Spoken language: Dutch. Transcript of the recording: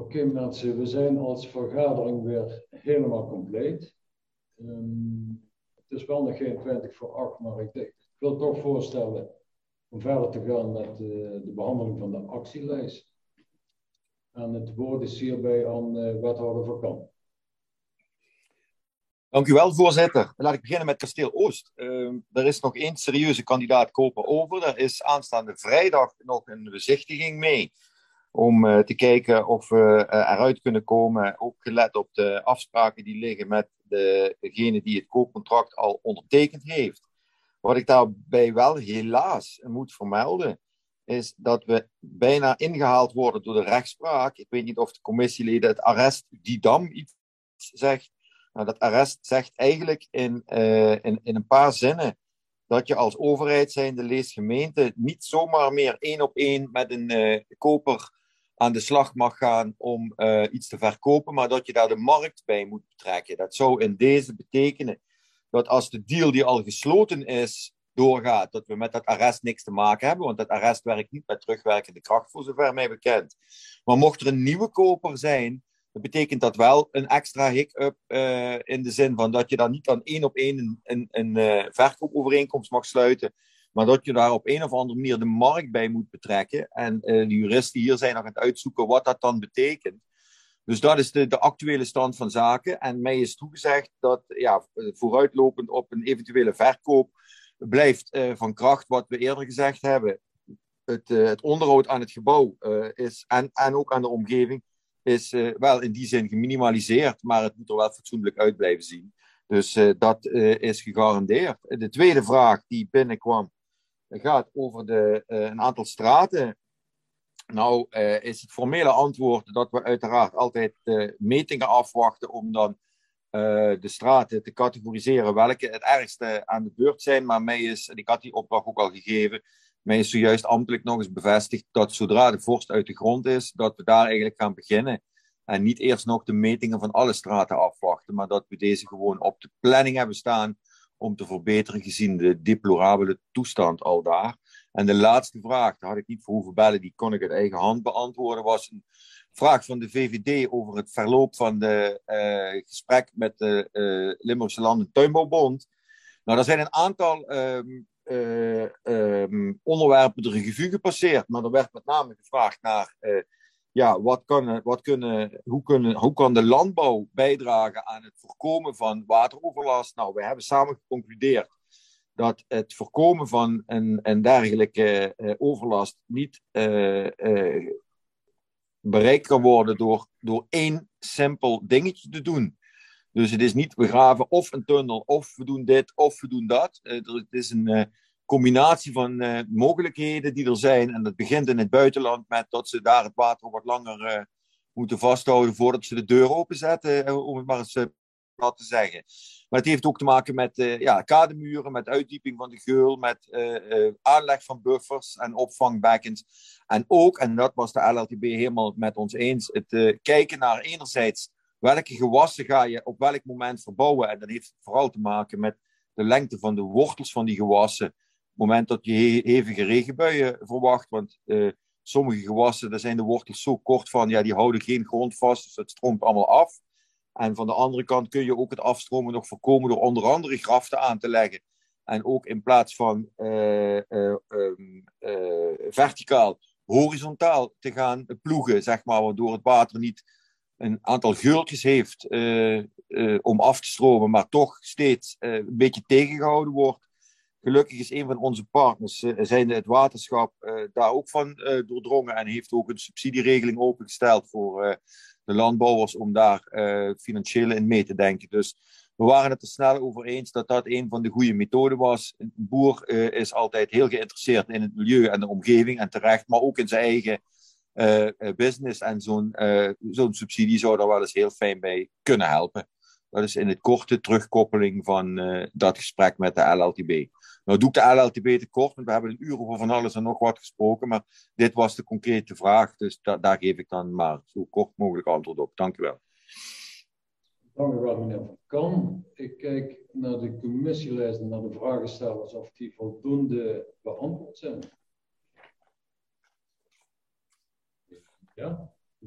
Oké, mensen, we zijn als vergadering weer helemaal compleet. Het is wel nog geen 20 voor 8, maar ik wil toch voorstellen om verder te gaan met de behandeling van de actielijst. En het woord is hierbij aan wethouder Van Kamp. Dank u wel, voorzitter. Laat ik beginnen met Kasteel Oost. Er is nog één serieuze kandidaat koper over. Er is aanstaande vrijdag nog een bezichtiging mee. Om te kijken of we eruit kunnen komen. Ook gelet op de afspraken die liggen met degene die het koopcontract al ondertekend heeft. Wat ik daarbij wel helaas moet vermelden, is dat we bijna ingehaald worden door de rechtspraak. Ik weet niet of de commissieleden het arrest Didam iets zegt. Nou, dat arrest zegt eigenlijk in een paar zinnen dat je als overheid zijnde leesgemeente niet zomaar meer 1-op-1 met een koper aan de slag mag gaan om iets te verkopen, maar dat je daar de markt bij moet betrekken. Dat zou in deze betekenen dat als de deal die al gesloten is doorgaat, dat we met dat arrest niks te maken hebben, want dat arrest werkt niet met terugwerkende kracht, voor zover mij bekend. Maar mocht er een nieuwe koper zijn, dan betekent dat wel een extra hiccup in de zin van dat je dan niet dan 1-op-1 een verkoopovereenkomst mag sluiten, maar dat je daar op een of andere manier de markt bij moet betrekken. En de juristen hier zijn nog aan het uitzoeken wat dat dan betekent. Dus dat is de actuele stand van zaken. En mij is toegezegd dat vooruitlopend op een eventuele verkoop blijft van kracht wat we eerder gezegd hebben. Het onderhoud aan het gebouw is, en ook aan de omgeving is wel in die zin geminimaliseerd, maar het moet er wel fatsoenlijk uit blijven zien. Dus dat is gegarandeerd. De tweede vraag die binnenkwam gaat over een aantal straten. Nou is het formele antwoord dat we uiteraard altijd metingen afwachten om dan de straten te categoriseren welke het ergste aan de beurt zijn. Maar mij is, en ik had die opdracht ook al gegeven, mij is zojuist ambtelijk nog eens bevestigd dat zodra de vorst uit de grond is, dat we daar eigenlijk gaan beginnen. En niet eerst nog de metingen van alle straten afwachten, maar dat we deze gewoon op de planning hebben staan om te verbeteren gezien de deplorabele toestand al daar. En de laatste vraag, daar had ik niet voor hoeven bellen, die kon ik uit eigen hand beantwoorden, was een vraag van de VVD over het verloop van de gesprek met de Limburgse Land- en Tuinbouwbond. Nou, er zijn een aantal onderwerpen de revue gepasseerd, maar er werd met name gevraagd naar hoe kan de landbouw bijdragen aan het voorkomen van wateroverlast. Nou, we hebben samen geconcludeerd dat het voorkomen van een dergelijke overlast niet bereikt kan worden door één simpel dingetje te doen. Dus het is niet we graven of een tunnel, of we doen dit, of we doen dat. Het is een combinatie van mogelijkheden die er zijn. En dat begint in het buitenland met dat ze daar het water wat langer moeten vasthouden voordat ze de deur openzetten, om het maar eens plat te zeggen. Maar het heeft ook te maken met kademuren, met uitdieping van de geul, met aanleg van buffers en opvangbekkens. En ook, en dat was de LLTB helemaal met ons eens, het kijken naar enerzijds welke gewassen ga je op welk moment verbouwen. En dat heeft vooral te maken met de lengte van de wortels van die gewassen. Op het moment dat je hevige regenbuien verwacht, want sommige gewassen, daar zijn de wortels zo kort van, ja, die houden geen grond vast, dus het stroomt allemaal af. En van de andere kant kun je ook het afstromen nog voorkomen door onder andere graften aan te leggen. En ook in plaats van verticaal, horizontaal te gaan ploegen, zeg maar, waardoor het water niet een aantal geultjes heeft om af te stromen, maar toch steeds een beetje tegengehouden wordt. Gelukkig is een van onze partners, zijnde het waterschap, daar ook van doordrongen en heeft ook een subsidieregeling opengesteld voor de landbouwers om daar financieel in mee te denken. Dus we waren het er snel over eens dat dat een van de goede methoden was. Een boer is altijd heel geïnteresseerd in het milieu en de omgeving en terecht, maar ook in zijn eigen business en zo'n subsidie zou daar wel eens heel fijn bij kunnen helpen. Dat is in het korte terugkoppeling van dat gesprek met de LLTB. Nou doe ik de LLTB te kort, want we hebben een uur over van alles en nog wat gesproken, maar dit was de concrete vraag, dus daar geef ik dan maar zo kort mogelijk antwoord op. Dank u wel. Dank u wel, meneer Van Kam. Ik kijk naar de commissielijst en naar de vragenstellers of die voldoende beantwoord zijn. Ja?